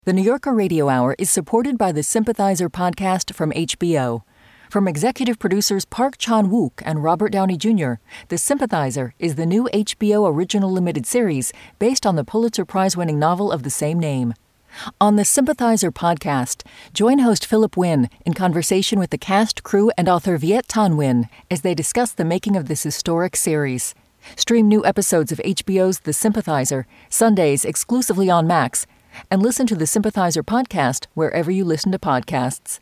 The New Yorker Radio Hour is supported by the Sympathizer podcast from HBO. From executive producers Park Chan-wook and Robert Downey Jr., The Sympathizer is the new HBO original limited series based on the Pulitzer Prize-winning novel of the same name. On the Sympathizer podcast, join host Philip Wynn in conversation with the cast, crew, and author Viet Thanh Nguyen as they discuss the making of this historic series. Stream new episodes of HBO's The Sympathizer, Sundays exclusively on Max, and listen to the Sympathizer podcast wherever you listen to podcasts.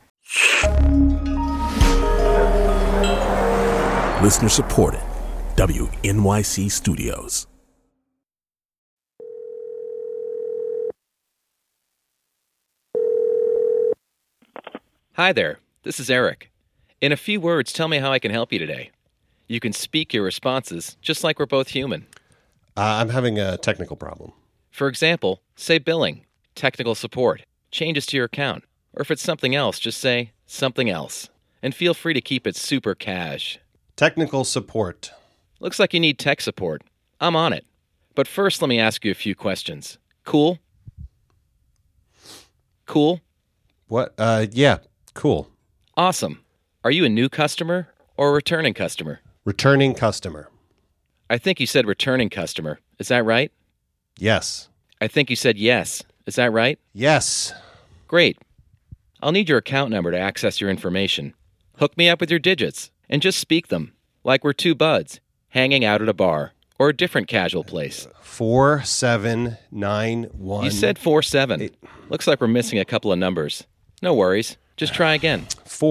Listener supported. WNYC Studios. Hi there, this is Eric. In a few words, tell me how I can help you today. You can speak your responses just like we're both human. I'm having a technical problem. For example, say billing, technical support, changes to your account, or if it's something else, just say something else. And feel free to keep it super cash. Technical support. Looks like you need tech support. I'm on it. But first, let me ask you a few questions. Cool? Cool? What? Yeah, cool. Awesome. Are you a new customer or a returning customer? Returning customer. I think you said returning customer. Is that right? Yes. I think you said yes. Is that right? Yes. Great. I'll need your account number to access your information. Hook me up with your digits and just speak them, like we're two buds hanging out at a bar or a different casual place. 4791. You said 47. Looks like we're missing a couple of numbers. No worries. Just try again.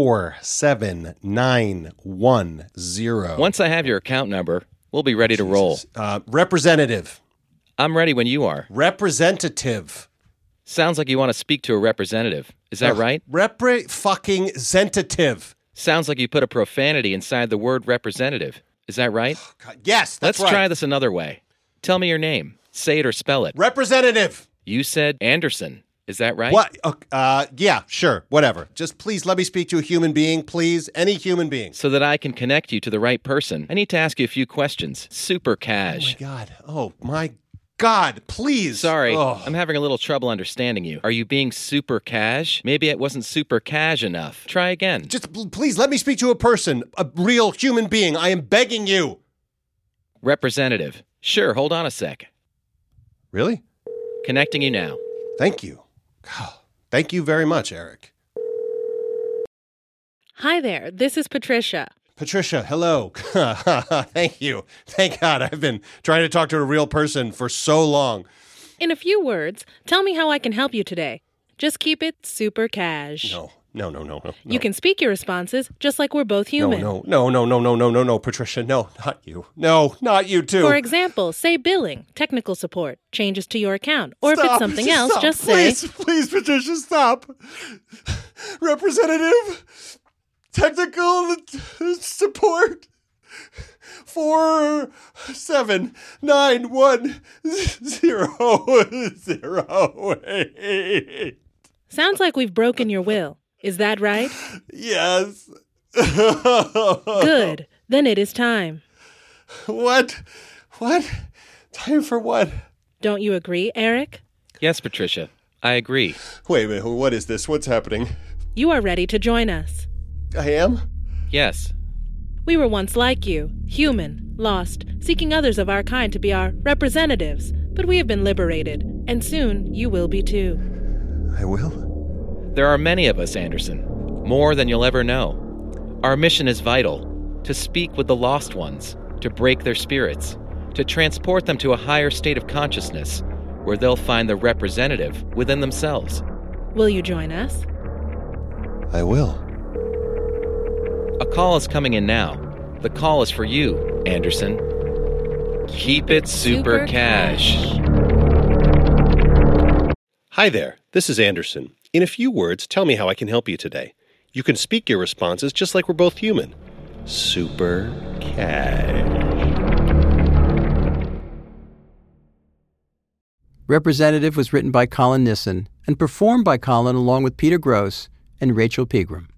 47910. Once I have your account number, we'll be ready to roll. Representative. I'm ready when you are. Representative. Sounds like you want to speak to a representative. Is that right? Fucking-sentative. Sounds like you put a profanity inside the word representative. Is that right? God, yes, that's right. Let's try this another way. Tell me your name. Say it or spell it. Representative. You said Anderson. Is that right? What? Yeah, sure, whatever. Just please let me speak to a human being, please. Any human being. So that I can connect you to the right person, I need to ask you a few questions. Super cash. Oh, my God, please. Sorry, I'm having a little trouble understanding you. Are you being super cash? Maybe it wasn't super cash enough. Try again. Just please let me speak to a person, a real human being. I am begging you. Representative. Sure, hold on a sec. Really? Connecting you now. Thank you. Thank you very much, Eric. Hi there, this is Patricia. Patricia, hello. Thank you. Thank God, I've been trying to talk to a real person for so long. In a few words, tell me how I can help you today. Just keep it super cash. No. You can speak your responses just like we're both human. No, Patricia. No, not you. No, not you too. For example, say billing, technical support, changes to your account. Or if it's something else, just say... Please, Patricia, stop. Representative, technical support, 4791008. Sounds like we've broken your will. Is that right? Yes. Good. Then it is time. What? Time for what? Don't you agree, Eric? Yes, Patricia. I agree. Wait a minute. What is this? What's happening? You are ready to join us. I am? Yes. We were once like you, human, lost, seeking others of our kind to be our representatives. But we have been liberated, and soon you will be too. I will? There are many of us, Anderson. More than you'll ever know. Our mission is vital. To speak with the lost ones. To break their spirits. To transport them to a higher state of consciousness, where they'll find the representative within themselves. Will you join us? I will. A call is coming in now. The call is for you, Anderson. Keep it super cash. Hi there, this is Anderson. In a few words, tell me how I can help you today. You can speak your responses just like we're both human. Super cash. Representative was written by Colin Nissen and performed by Colin along with Peter Gross and Rachel Pegram.